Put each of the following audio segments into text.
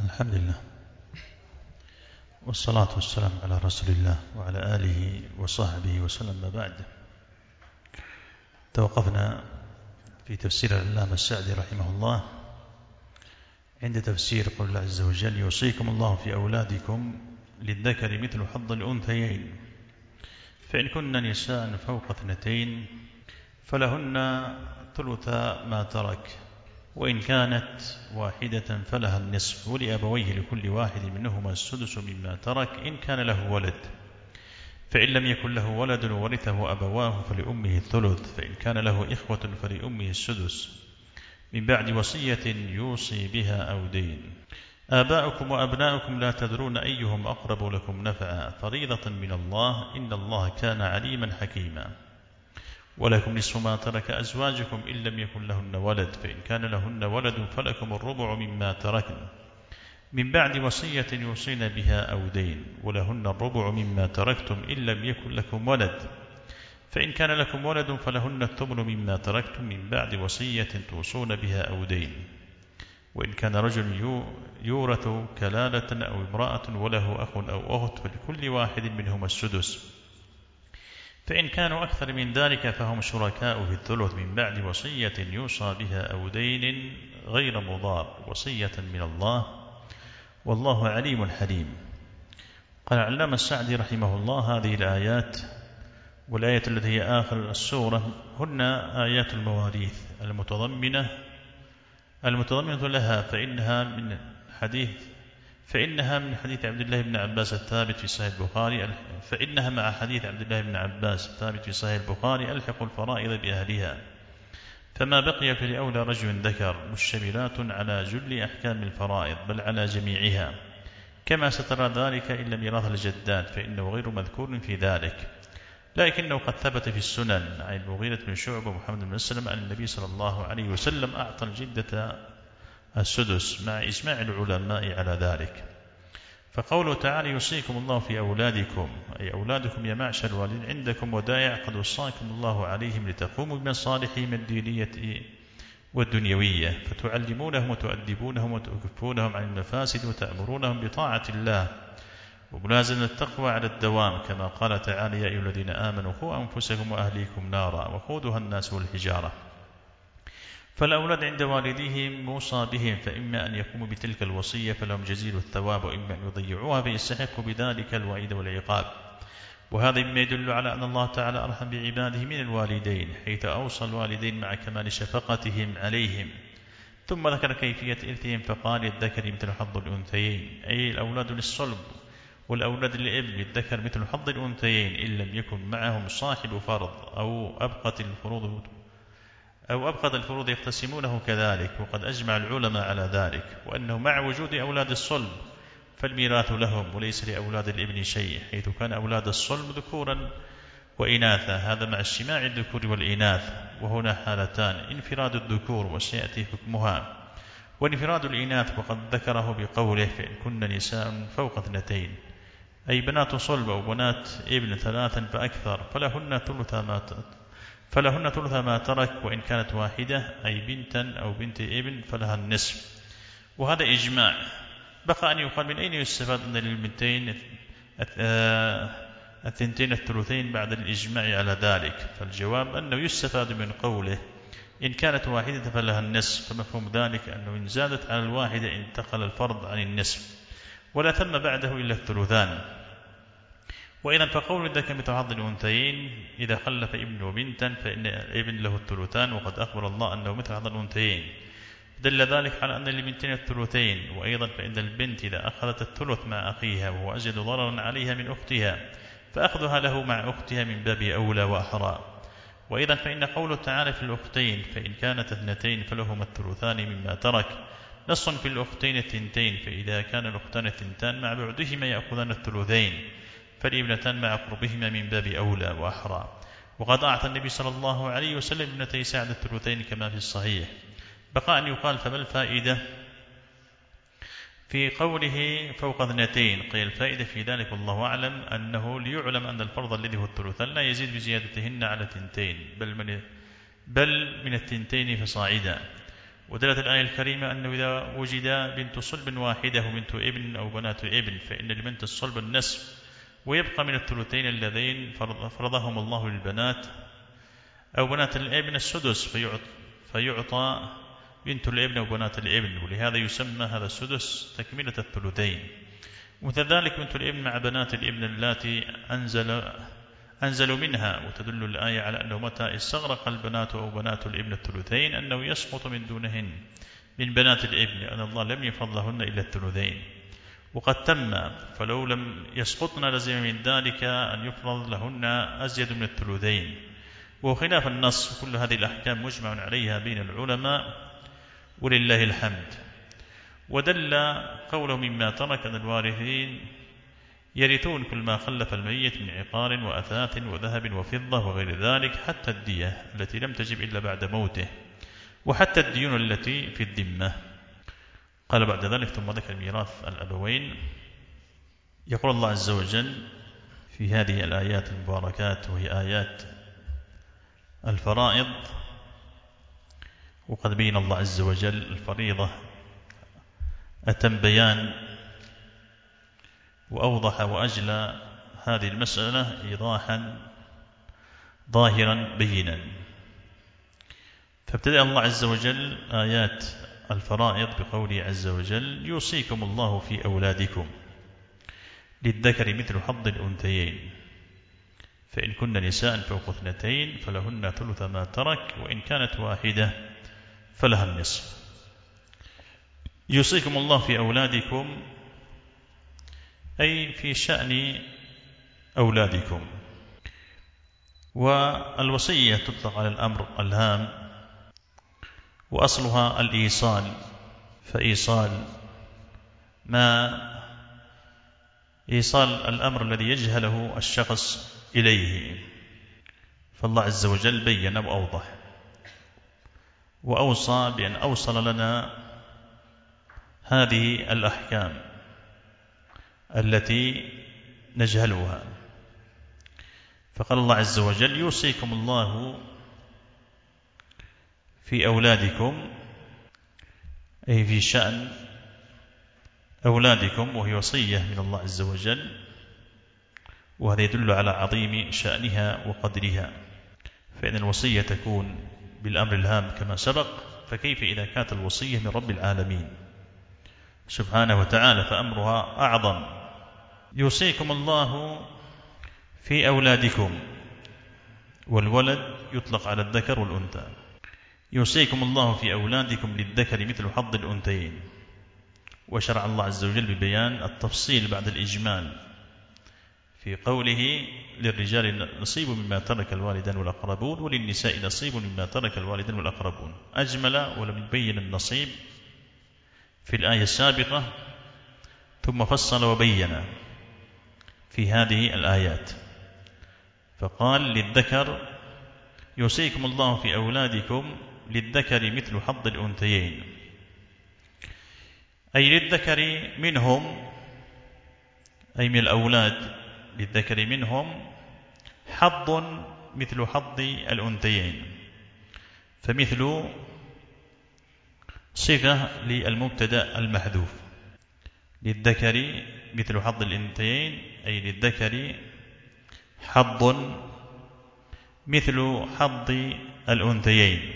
الحمد لله والصلاة والسلام على رسول الله وعلى آله وصحبه وسلم. ما بعد، توقفنا في تفسير العلامة السعدي رحمه الله عند تفسير قول الله عز وجل: يوصيكم الله في أولادكم للذكر مثل حظ الأنثيين، فإن كن نساء فوق 2 فلهن ثلث ما ترك، وإن كانت واحدة فلها النصف، ولأبويه لكل واحد منهما السدس مما ترك إن كان له ولد، فإن لم يكن له ولد ورثه أبواه فلأمه الثلث، فإن كان له إخوة فلأمه السدس من بعد وصية يوصي بها أو دين. آباؤكم وأبناؤكم لا تدرون أيهم أقرب لكم نفعا، فريضة من الله، إن الله كان عليما حكيما. ولكم نصف ما ترك أزواجكم إن لم يكن لهن ولد، فإن كان لهن ولد فلكم الربع مما تركن من بعد وصية يوصين بها أو دين، ولهن الربع مما تركتم إن لم يكن لكم ولد، فإن كان لكم ولد فلهن الثمن مما تركتم من بعد وصية توصون بها أو دين. وإن كان رجل يورث كلالة أو امرأة وله أخ أو أخت فلكل واحد منهما السدس، فإن كانوا أكثر من ذلك فهم شركاء في الثلث من بعد وصية يوصى بها أو دين غير مضار، وصية من الله، والله عليم حليم. قال العلامة السعدي رحمه الله: هذه الآيات والآية التي هي آخر السورة هن آيات المواريث المتضمنة لها، فإنها من حديث عبد الله بن عباس الثابت في صحيح البخاري، فإنها مع حديث عبد الله بن عباس الثابت في صحيح البخاري: ألحق الفرائض بأهلها، فما بقي فلأولى رجل ذكر، مشتملات على جل أحكام الفرائض بل على جميعها، كما سترى ذلك إن لم يرث الجدات، فإنه غير مذكور في ذلك، لكنه قد ثبت في السنن عن المغيرة بن شعبة ومحمد بن مسلم أن النبي صلى الله عليه وسلم أعطى الجدة السدس مع إجماع العلماء على ذلك. فقوله تعالى: يوصيكم الله في أولادكم، أي أولادكم يا معشر الوالدين عندكم ودائع قد وصاكم الله عليهم لتقوموا بمصالحهم الدينية والدنيوية، فتعلمونهم وتؤدبونهم وتكفونهم عن المفاسد وتأمرونهم بطاعة الله وملازمة التقوى على الدوام، كما قال تعالى: يا أيها الذين آمنوا قوا أنفسكم وأهليكم نارا وقودها الناس والحجارة. فالأولاد عند والديهم موصى بهم، فإما أن يقوموا بتلك الوصية فلهم جزيل الثواب، وإما أن يضيعوها فيستحقوا بذلك الوعيد والعقاب. وهذا مما يدل على أن الله تعالى أرحم بعباده من الوالدين، حيث أوصى الوالدين مع كمال شفقتهم عليهم. ثم ذكر كيفية إرثهم فقال: الذكر مثل حظ الأنثيين، أي الأولاد للصلب والأولاد للابن للذكر مثل حظ الأنثيين إن لم يكن معهم صاحب فرض أو أبقت الفروض يقتسمونه كذلك. وقد أجمع العلماء على ذلك، وأنه مع وجود أولاد الصلب فالميراث لهم وليس لأولاد الابن شيء، حيث كان أولاد الصلب ذكورا وإناثا، هذا مع اجتماع الذكور والإناث. وهنا حالتان: انفراد الذكور وسيأتي حكمها، وانفراد الإناث وقد ذكره بقوله: فإن كن نساء فوق 2، أي بنات صلب أو بنات ابن 3 فأكثر، فلهن ثلث ما ترك، وإن كانت واحدة أي بنتا أو بنت ابن فلها النصف. وهذا إجماع. بقى أن يقال: من أين يستفاد أن للبنتين 2 الثلثين بعد الإجماع على ذلك؟ فالجواب أنه يستفاد من قوله: إن كانت واحدة فلها النصف، فمفهوم ذلك أنه إن زادت على الواحدة انتقل الفرض عن النصف، ولا ثم بعده إلا الثلثان. وإذا فقول الذكر مثل حظ الأنثيين إذا خلف ابن وبنتا فإن الابن له الثلثان، وقد أخبر الله أنه مثل حظ الأنثيين، دل ذلك على أن لبنتين الثلثين. وأيضا فإن البنت إذا أخذت الثلث مع أخيها وهو أزيد ضررا عليها من أختها فأخذها له مع أختها من باب أولى وأحرى. وأيضا فإن قوله تعالى في الأختين: فإن كانت 2 فلهما الثلثان مما ترك، نص في الأختين 2، فإذا كان الأختان 2 مع بعدهما يأخذان الثلثين، فالابنتان مع قربهما من باب أولى وأحرى. وقد أعطى النبي صلى الله عليه وسلم ابنتي سعد الثلثين كما في الصحيح. بقى أن يقال: فما الفائدة في قوله فوق 2؟ قيل: الفائدة في ذلك والله أعلم أنه ليعلم أن الفرض الذي هو الثلثان لا يزيد بزيادتهن على 2، بل من 2 فصاعدا. ودلت الآية الكريمة أنه إذا وجد بنت صلب واحدة وبنت ابن أو بنات ابن فإن لبنت الصلب النصف، ويبقى من الثلثين اللذين فرضهم الله للبنات أو بنات الابن السدس، فيعطى بنت الابن أو بنات الابن، ولهذا يسمى هذا السدس تكملة الثلثين. وكذلك بنت الابن مع بنات الابن اللاتي أنزلوا منها، وتدل الآية على أنه متى استغرق البنات أو بنات الابن الثلثين أنه يسقط من دونهن من بنات الابن، أن الله لم يفرض لهن إلا الثلثين، وقد تم، فلو لم يسقطن لزم من ذلك أن يفرض لهن أزيد من الثلثين، وخلاف النص. كل هذه الأحكام مجمع عليها بين العلماء ولله الحمد. ودل قوله مما ترك أن الوارثين يرثون كل ما خلف الميت من عقار وأثاث وذهب وفضة وغير ذلك، حتى الدية التي لم تجب إلا بعد موته، وحتى الديون التي في الذمة. قال بعد ذلك ثم ذكر ميراث الأبوين. يقول الله عز وجل في هذه الآيات المباركات، وهي آيات الفرائض، وقد بين الله عز وجل الفريضة أتم بيان وأوضح وأجلى هذه المسألة إيضاحا ظاهرا بينا. فابتدأ الله عز وجل آيات الفرائض بقوله عز وجل: يوصيكم الله في أولادكم للذكر مثل حظ الأنثيين، فإن كن نساء فوق 2 فلهن ثلث ما ترك، وإن كانت واحدة فلها النصف. يوصيكم الله في أولادكم أي في شأن أولادكم. والوصية تطلق على الأمر الهام، وأصلها الإيصال، فإيصال الأمر الذي يجهله الشخص إليه. فالله عز وجل بين وأوضح وأوصى بأن أوصل لنا هذه الأحكام التي نجهلها. فقال الله عز وجل: يوصيكم الله في أولادكم، أي في شأن أولادكم، وهي وصية من الله عز وجل، وهذا يدل على عظيم شأنها وقدرها. فإن الوصية تكون بالأمر الهام كما سبق، فكيف إذا كانت الوصية من رب العالمين سبحانه وتعالى، فأمرها أعظم. يوصيكم الله في أولادكم، والولد يطلق على الذكر والأنثى. يوصيكم الله في أولادكم للذكر مثل حظ الأنثيين. وشرع الله عز وجل ببيان التفصيل بعد الإجمال في قوله: للرجال نصيب مما ترك الوالدان والأقربون، وللنساء نصيب مما ترك الوالدان والأقربون. أجمل ولم يبين النصيب في الآية السابقة، ثم فصل وبين في هذه الآيات، فقال: للذكر يوصيكم الله في أولادكم للذكر مثل حظ الأنثيين، أي للذكر منهم، أي من الأولاد للذكر منهم حظ مثل حظ الأنثيين. فمثل صفة للمبتدأ المحذوف، للذكر مثل حظ الأنثيين، أي للذكر حظ مثل حظ الأنثيين.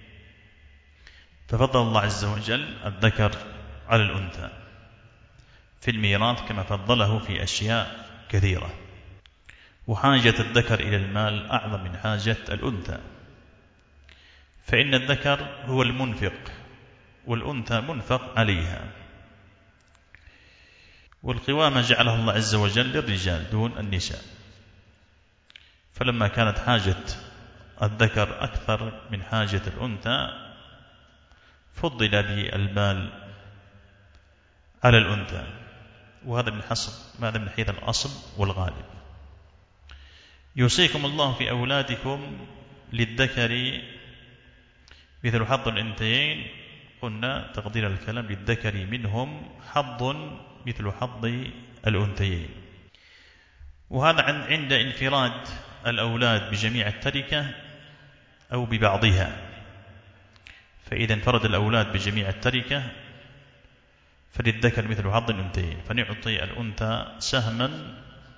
ففضل الله عز وجل الذكر على الأنثى في الميراث كما فضله في أشياء كثيرة. وحاجة الذكر إلى المال أعظم من حاجة الأنثى، فإن الذكر هو المنفق والأنثى منفق عليها. والقوامة جعلها الله عز وجل للرجال دون النساء، فلما كانت حاجة الذكر أكثر من حاجة الأنثى فضل بالمال على الأنثى، وهذا من حيث الأصل والغالب. يوصيكم الله في أولادكم للذكر مثل حظ الأنثيين، قلنا تقدير الكلام للذكر منهم حظ مثل حظ الأنثيين. وهذا عند انفراد الأولاد بجميع التركة أو ببعضها، فإذا انفرد الأولاد بجميع التركة فللذكر مثل حظ الأنثيين، فنعطي الأنثى سهما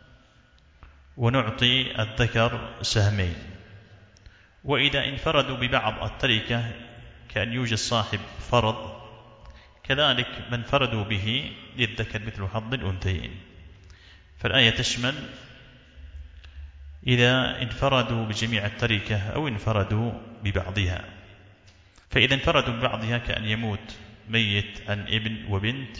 ونعطي الذكر سهمين. وإذا انفردوا ببعض التركة كأن يوجد صاحب فرض كذلك من انفردوا به للذكر مثل حظ الأنثيين. فالآية تشمل إذا انفردوا بجميع التركة أو انفردوا ببعضها. فإذا انفردوا ببعضها كأن يموت ميت عن ابن وبنت،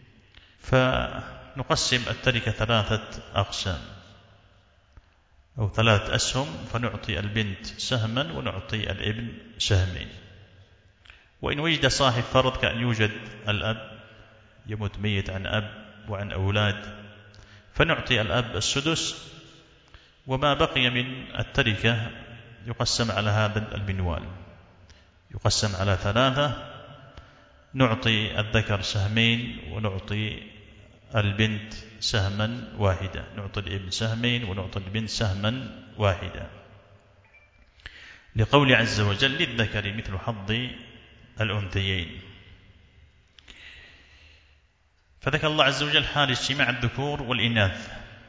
فنقسم التركة 3 أقسام أو 3 أسهم، فنعطي البنت سهما ونعطي الابن سهمين. وإن وجد صاحب فرض كأن يوجد الأب يموت ميت عن أب وعن أولاد، فنعطي الأب السدس، وما بقي من التركة يقسم على هذا المنوال، يقسم على 3، نعطي الذكر سهمين ونعطي البنت سهما واحدا، نعطي الابن سهمين ونعطي البنت سهما واحدا، لقول عز وجل للذكر مثل حظ الأنثيين. فذكر الله عز وجل حال اجتماع الذكور والإناث،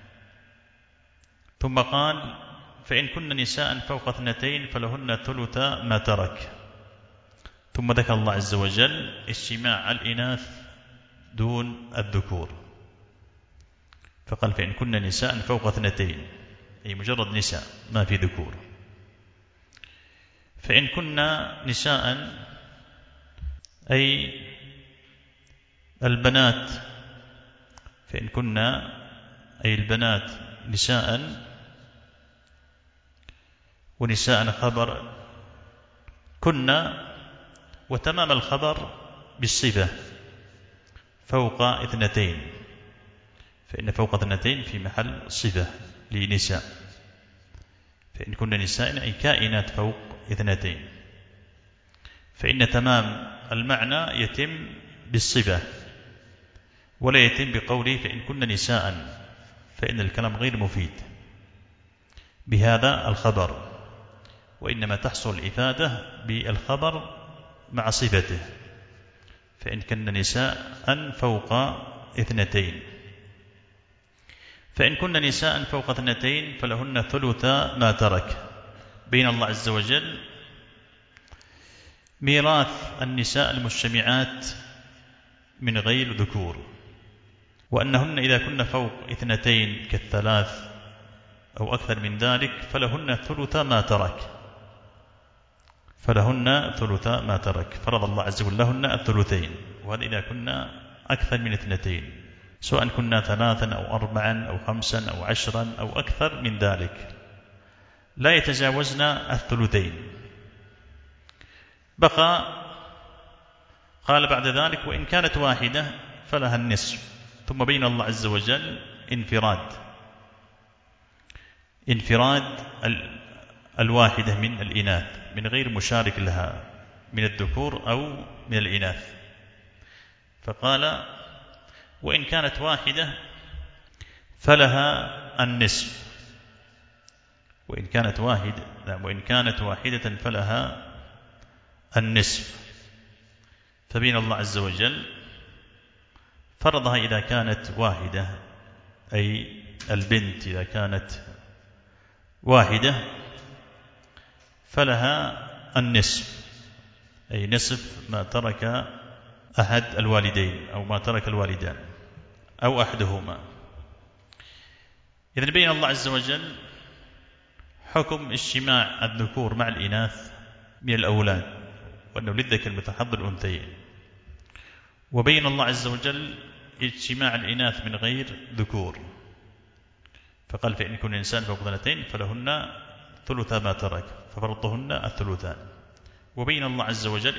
ثم قال فإن كن نساء فوق 2 فلهن ثلث ما ترك. ثم ذكر الله عز وجل اجتماع الإناث دون الذكور، فقال فإن كن نساء فوق 2، أي مجرد نساء ما في ذكور. فإن كن نساء أي البنات، فإن كن أي البنات نساء، ونساء خبر كنا، وتمام الخبر بالصفة فوق 2، فإن فوق 2 في محل صفة لنساء. فإن كن نساء أي كائنات فوق 2، فإن تمام المعنى يتم بالصفة ولا يتم بقوله فإن كن نساء، فإن الكلام غير مفيد بهذا الخبر، وإنما تحصل الإفادة بالخبر مع صفته. فإن كن نساء فوق 2، فإن كن نساء فوق 2 فلهن ثلث ما ترك. بين الله عز وجل ميراث النساء المجتمعات من غير ذكور، وأنهن إذا كن فوق 2 كالثلاث أو أكثر من ذلك فلهن ثلث ما ترك، فلهن ثلث ما ترك، فرض الله عز وجل لهن الثلثين، وهذا إذا كنا أكثر من 2، سواء كنا 3 أو 4 أو 5 أو 10 أو أكثر من ذلك، لا يتجاوزن الثلثين. بقى قال بعد ذلك وإن كانت واحدة فلها النصف. ثم بين الله عز وجل انفراد الواحدة من الإناث من غير مشارك لها من الذكور أو من الإناث، فقال وإن كانت واحدة فلها النصف، وإن كانت واحدة فلها النصف. فبين الله عز وجل فرضها إذا كانت واحدة، أي البنت إذا كانت واحدة فلها النصف، أي نصف ما ترك أحد الوالدين أو ما ترك الوالدان أو أحدهما. إذن بين الله عز وجل حكم اجتماع الذكور مع الإناث من الأولاد، وأنه للذكر مثل حظ الأنثيين، وبين الله عز وجل اجتماع الإناث من غير ذكور، فقال فإن يكون الإنسان فوق 2 فلهن ثلث ما ترك، ففرضهن الثلثان. وبين الله عز وجل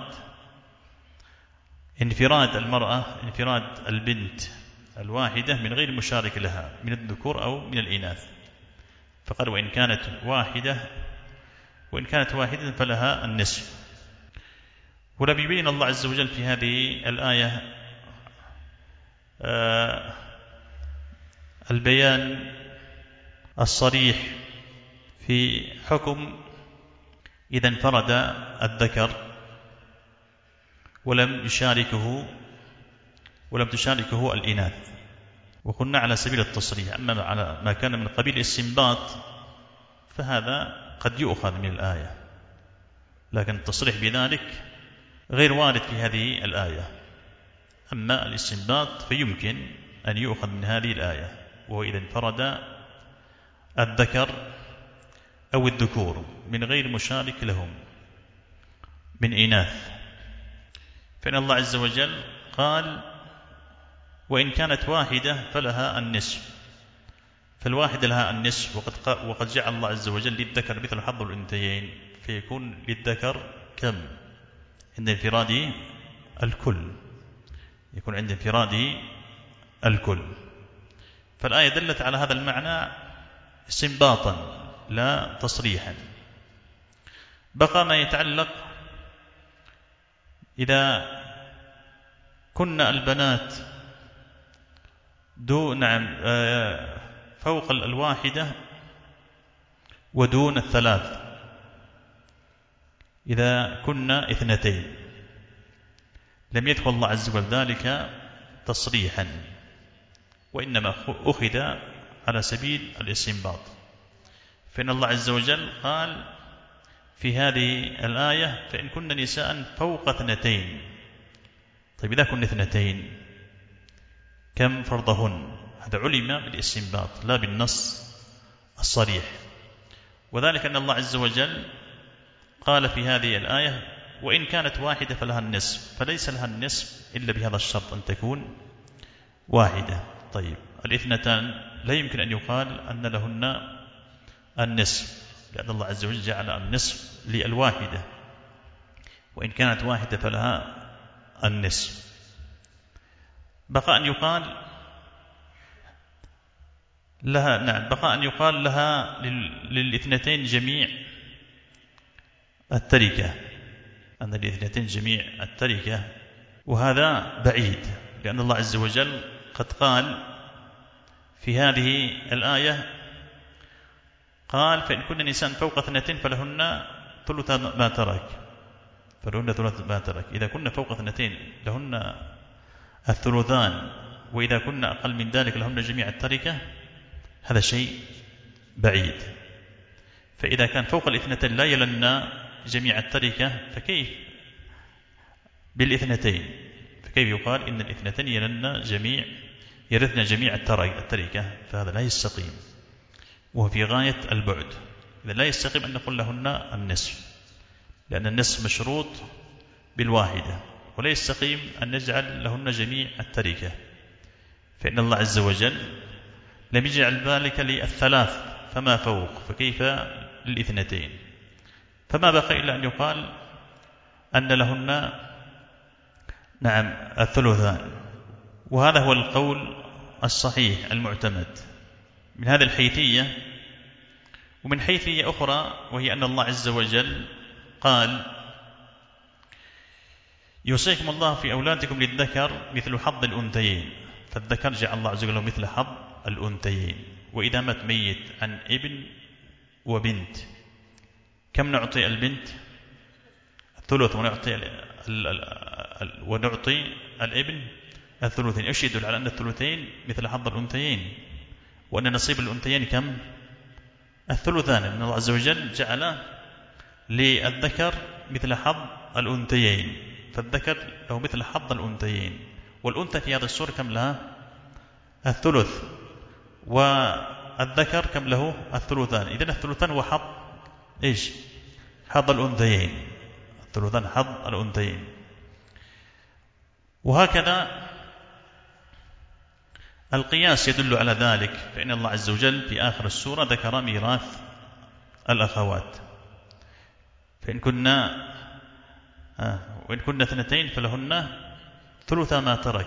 انفراد المرأة، انفراد البنت الواحدة من غير مشارك لها من الذكور أو من الإناث، فقال وإن كانت واحدة فلها النصف. ولم يبين الله عز وجل في هذه الآية البيان الصريح في حكم إذا انفرد الذكر ولم تشاركه الإناث. وقلنا على سبيل التصريح. أما على ما كان من قبيل الاستنباط فهذا قد يؤخذ من الآية، لكن التصريح بذلك غير وارد في هذه الآية. أما الاستنباط فيمكن أن يؤخذ من هذه الآية، وهو إذا انفرد الذكر أو الذكور من غير مشارك لهم من إناث. فإن الله عز وجل قال وإن كانت واحدة فلها النصف، فالواحدة لها النصف، وقد جعل الله عز وجل للذكر مثل حظ الأنثيين، فيكون للذكر كم عند انفراده؟ الكل، يكون عند انفراده الكل. فالآية دلت على هذا المعنى استنباطا لا تصريحا. بقى ما يتعلق إذا كنا البنات فوق الواحدة ودون الثلاث، إذا كنا اثنتين، لم يدخل الله عز وجل ذلك تصريحا، وإنما أخذ على سبيل الاستنباط. فإن الله عز وجل قال في هذه الآية فإن كنا نساء فوق اثنتين. طيب إذا كنا اثنتين كم فرضهن؟ هذا علم بالاستنباط لا بالنص الصريح. وذلك أن الله عز وجل قال في هذه الآية وإن كانت واحدة فلها النصف، فليس لها النصف إلا بهذا الشرط أن تكون واحدة. طيب الاثنتان لا يمكن أن يقال أن لهن النصف، لأن الله عز وجل جعل النصف للواحدة، وإن كانت واحدة فلها النصف. بقى أن يقال لها للاثنتين جميع التركة، أن الاثنتين جميع التركة، وهذا بعيد، لأن الله عز وجل قد قال في هذه الآية قال فإن كن نساء فوق اثنتين فلهن ثلث ما ترك، إذا كنا فوق اثنتين لهن الثلثان، وإذا كنا أقل من ذلك لهن جميع التركة، هذا شيء بعيد. فإذا كان فوق الاثنتين لا يلن جميع التركة فكيف بالاثنتين؟ فكيف يقال إن الاثنتين يرثن جميع التركة؟ فهذا لا يستقيم، وهو في غاية البعد. إذا لا يستقيم أن نقول لهن النصف، لأن النصف مشروط بالواحدة، ولا يستقيم أن نجعل لهن جميع التركة، فإن الله عز وجل لم يجعل ذلك للثلاث فما فوق، فكيف للاثنتين؟ فما بقى إلا أن يقال أن لهن الثلثان. وهذا هو القول الصحيح المعتمد من هذه الحيثية. ومن حيثية أخرى، وهي أن الله عز وجل قال يوصيكم الله في أولادكم للذكر مثل حظ الأنثيين، فالذكر جعل الله عز وجل مثل حظ الأنثيين. وإذا مات ميت عن ابن وبنت كم نعطي البنت؟ الثلث، ونعطي الابن الثلثين. ايش يدل على أن الثلثين مثل حظ الأنثيين، وأن نصيب الأنثيين كم؟ الثلثان. أن الله عز وجل جعل للذكر مثل حظ الأنثيين، فالذكر له مثل حظ الأنثيين، والأنثى في هذا الصورة كم لها؟ الثلث، والذكر كم له؟ الثلثان. إذن الثلثان هو حظ إيش؟ حظ الأنثيين، الثلثان حظ الأنثيين. وهكذا القياس يدل على ذلك، فإن الله عز وجل في آخر السورة ذكر ميراث الأخوات، وإن كنا اثنتين فلهن ثلث ما ترك.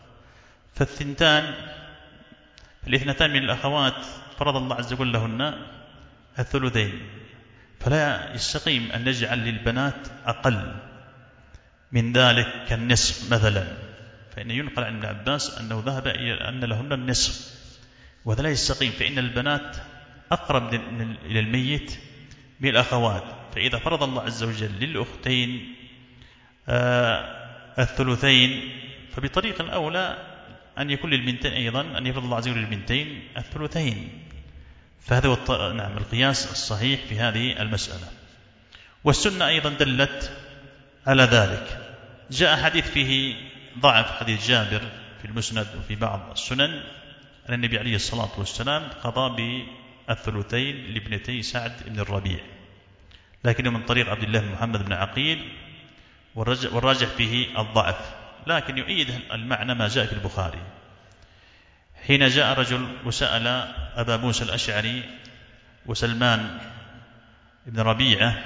فالاثنتان من الأخوات فرض الله عز وجل لهن الثلثين، فلا يستقيم أن نجعل للبنات أقل من ذلك كالنصف مثلا، فإن ينقل عن ابن عباس أنه ذهب إلى أن لهن النصف، وهذا لا يستقيم، فإن البنات أقرب إلى الميت من الأخوات. فإذا فرض الله عز وجل للأختين الثلثين، فبطريق الأولى أن يكون للبنتين أيضا، أن يفرض الله عز وجل للبنتين الثلثين. فهذا هو القياس الصحيح في هذه المسألة. والسنة أيضا دلت على ذلك. جاء حديث فيه ضعف، حديث جابر في المسند وفي بعض السنن أن النبي عليه الصلاة والسلام قضى بالثلثين لابنتي سعد بن الربيع، لكنه من طريق عبد الله بن محمد بن عقيل، والراجح فيه الضعف، لكن يؤيد المعنى ما جاء في البخاري. حين جاء رجل وسأل أبا موسى الأشعري وسلمان بن ربيعة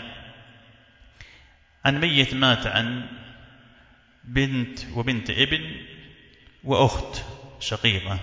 عن ميت مات عن بنت وبنت ابن وأخت شقيقة،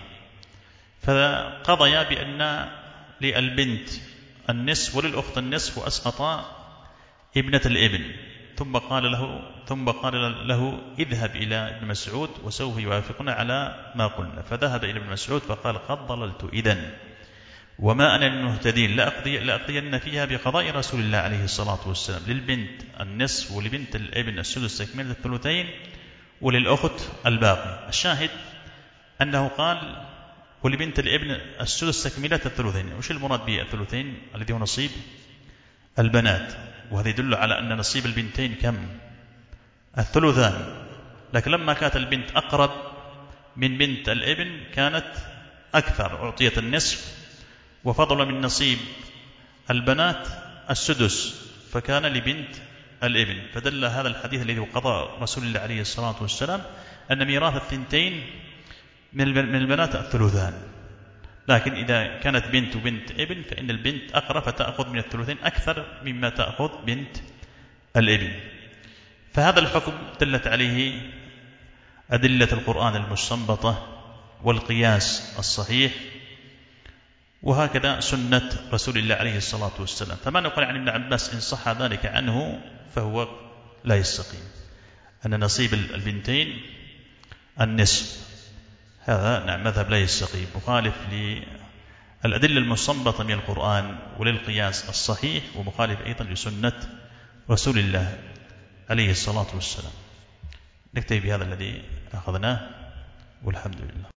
فقضيا بأن للبنت النصف وللأخت النصف، وأسقط ابنة الابن. ثم قال له اذهب إلى ابن مسعود وسوف يوافقنا على ما قلنا. فذهب إلى ابن مسعود فقال قد ضللت إذن وما أنا من المهتدين، لأقضين فيها بقضاء رسول الله عليه الصلاة والسلام، للبنت النصف ولبنت الابن السدس تكملة الثلثين وللأخت الباقي. الشاهد أنه قال ولبنت الابن السدس تكملة الثلثين. وش المراد به الثلثين؟ الذي هو نصيب البنات، وهذا يدل على أن نصيب البنتين كم؟ الثلثان. لكن لما كانت البنت أقرب من بنت الابن كانت أكثر، أعطيت النصف، وفضل من نصيب البنات السدس، فكان لبنت الابن. فدل هذا الحديث الذي قضى رسول الله عليه الصلاة والسلام أن ميراث الثنتين من البنات الثلثان. لكن إذا كانت بنت وبنت ابن فإن البنت أقرب، فتأخذ من الثلثين أكثر مما تأخذ بنت الابن. فهذا الحكم دلت عليه أدلة القرآن المستنبطة والقياس الصحيح، وهكذا سنة رسول الله عليه الصلاة والسلام. فما نقول عن ابن عباس إن صح ذلك عنه فهو لا يستقيم، أن نصيب البنتين النصف، هذا نعم مذهب لا يستقيم، مخالف للأدلة المستنبطة من القرآن وللقياس الصحيح، ومخالف أيضا لسنة رسول الله عليه الصلاة والسلام. نكتفي بهذا الذي أخذناه، والحمد لله.